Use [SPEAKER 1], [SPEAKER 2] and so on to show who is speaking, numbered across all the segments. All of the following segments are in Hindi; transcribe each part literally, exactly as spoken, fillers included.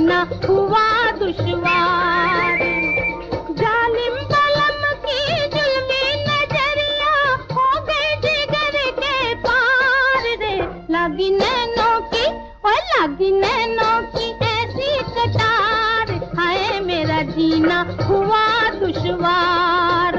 [SPEAKER 1] जीना हुआ दुश्वार। जालिम बलम की जुल्मी नजरिया हो गए जिगर के पार रे। लगी नैनों की और लगी नैनों की ऐसी कटार, हाय मेरा जीना हुआ दुश्वार।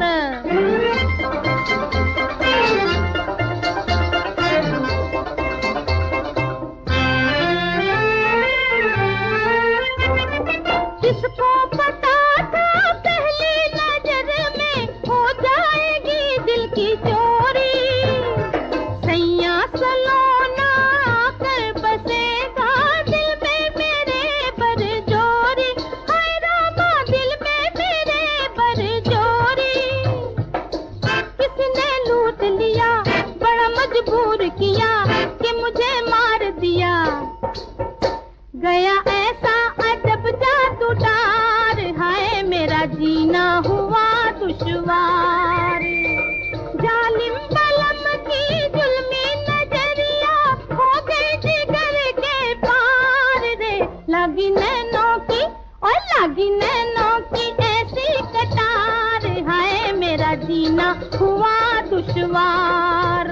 [SPEAKER 1] किसको पता था पहली नजर में हो जाएगी दिल की चोरी। सैया सलोना आकर बसेगा दिल में मेरे बरजोरी। हाय रामा दिल में मेरे बरजोरी। किसने लूट लिया बड़ा मजबूर किया कि मुझे मार दिया। गया ऐसा अजब जादू डार, हाय मेरा जीना हुआ दुश्वार। जालिम बलम की जुल्मी नजरिया हो गई जिगर के पार रे। लगी नैनों की और लगी नैनों की ऐसी कटार, हाय मेरा जीना हुआ दुश्वार।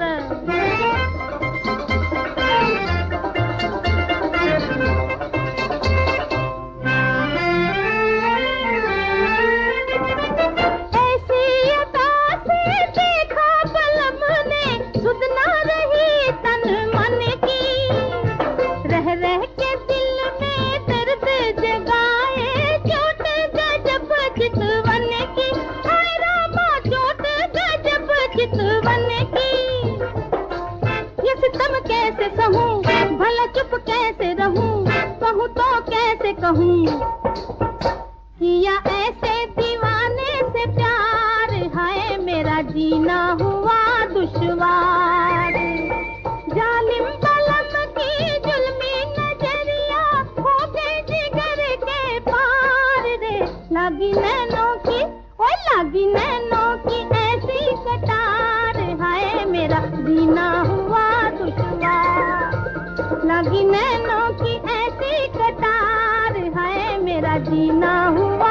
[SPEAKER 1] कैसे सहूं भला चुप कैसे रहूं, कहूं तो कैसे कहूं। किया ऐसे दीवाने से प्यार, हाय मेरा जीना हुआ दुश्वार। जालिम बलम की जुल्मी नजरिया हो गई जिगर के पार रे। लगी नैनों की ओए लगी नैनों की ऐसी कटार, हाय मेरा जीना हुआ दुश्वार। लगी नैनों की ऐसी कटार, हाय मेरा जीना हुआ